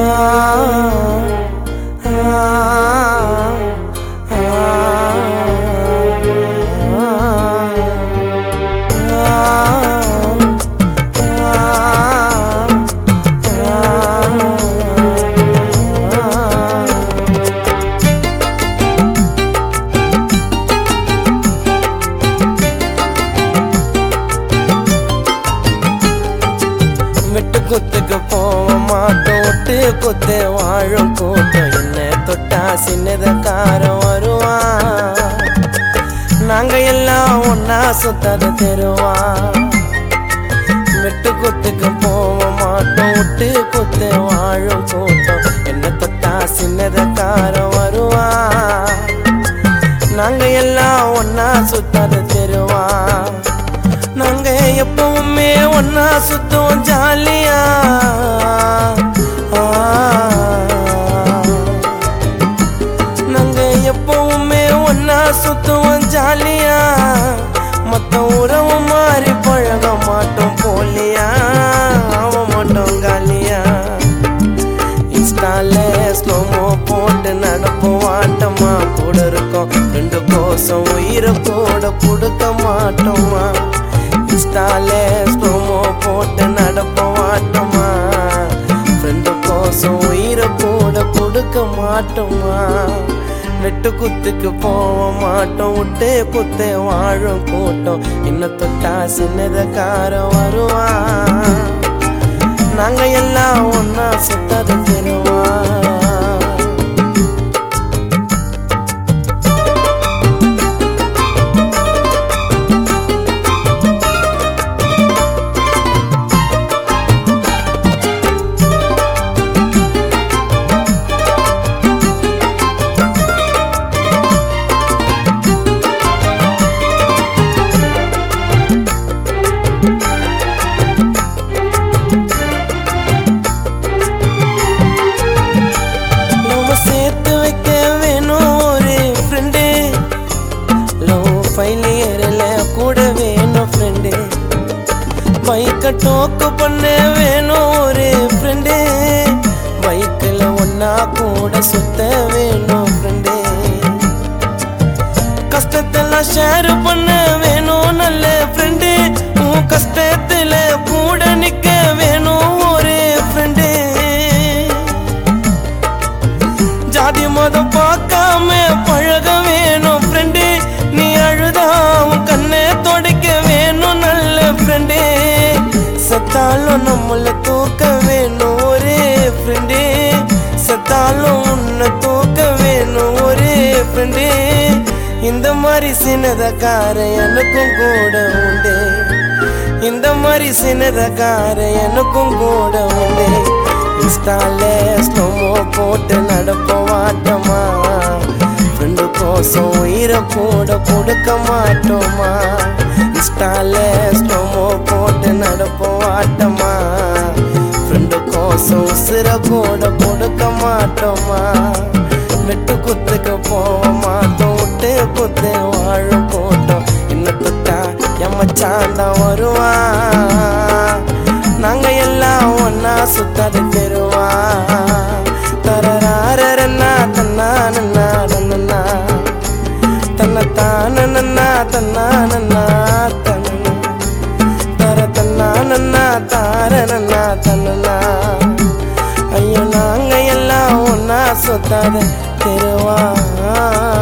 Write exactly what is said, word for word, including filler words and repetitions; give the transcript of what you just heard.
விட்டு குத்துக்கு போக மாட்டோம், விட்டு குத்து வாழும் கூட்டம். என்ன தொட்டா சின்னதக்காரன் வருவான், நாங்க எல்லாம் ஒன்னா சுத்தாத தெருவான். விட்டு குத்துக்கு போக மாட்டோம், விட்டு குத்து வாழும் கூட்டம். என்ன தொட்டா சின்னதக்காரன் வருவான், நாங்க எல்லாம் ஒன்னா சுத்தாத தெருவான். நாங்க எப்பவுமே ஒன்னா சுத்துவோம் ஜாலியா, நாங்க எப்பவுமே ஒன்னா சுத்துவோம் ஜாலியா. மத்த உறவு மாறி பழக மாட்டோம் போலியா, ஆக மாட்டோம் காலியா. இன்ஸ்டால ஸ்லோமோ போட்டு நடப்போம் ஆட்டமா, கூட இருக்கோம் ரெண்டு கோசம் உயிரை கூட கொடுக்க மாட்டோமா. இன்ஸ்டாலே ஸ்லோமோ போட்டு நடப்போம் ஆட்டமா, ஃப்ரெண்டு கோசம் உயிரை கூட கொடுக்க மாட்டோமா. வெட்டு குத்துக்கு போக மாட்டோம், விட்டு குத்து வாழும் கூட்டம். இன்னும் தொட்டா சின்னதக்காரன் வருவான், நாங்க எல்லாம் ஒன்னா சுத்தாத தெருவான். சேர்த்து வைக்க வேணும் ஒரு ஃப்ரெண்டு, லவ் ஃபைலியரில் கூட வேணும் ஃப்ரெண்டு. பைக்கை டோக்கு பண்ண வேணும் ஒரு ஃப்ரெண்டு, பைக்கில் ஒன்னா கூட சுத்த வேணும் ஃப்ரெண்டு. கஷ்டத்தெல்லாம் ஷேர் பண்ண வேணும் நல்ல ஃப்ரெண்டு, உன் கஷ்டத்தில் கூட நிற்க வேணும் ஒரு ஃப்ரெண்டு. ஜாதி மதம் பார்க்காம பழக வேணும் ஃப்ரெண்டு, நீ அழுதா உன் கண்ணை தொடைக்க வேணும் நல்ல ஃப்ரெண்டு. செத்தாலும் நம்மள தூக்க வேணும் ஒரே ஃப்ரெண்டு, செத்தாலும் உன்னை தூக்க வேணும் ஒரே ஃப்ரெண்டு. இந்த மாதிரி சின்னதக்கார எனக்கும் கூட உண்டு, இந்த மாதிரி சின்னதக்கார எனக்கும் கூட உண்டு. இன்ஸ்டால ஸ்லோமோ போட்டு நடப்போம் ஆட்டமா, ஃப்ரெண்டு கோசம் உயிரை கூட கொடுக்க மாட்டோமா. இன்ஸ்டால ஸ்லோமோ போட்டு நடப்போம் ஆட்டமா, ஃப்ரெண்டு கோசம் உசிரை கூட கொடுக்க மாட்டோமா. வெட்டு குத்துக்கு போக மாட்டோம், விட்டு குத்து வாழும் கூட்டம். இன்னும் தொட்டா எம்மச்சாந்தான் வருவான், நாங்க எல்லாம் ஒன்னா சுத்தாத தெருவான். தரராரன்னா தன்னா நன்னா தன்னா தன்ன தானன்னா தன்னா நன்னா தன்னா தர தன்னா நன்னா தார நன்னா தன்னா. ஐயோ நாங்க எல்லாம் ஒன்னா சுத்தாத தெருவான்.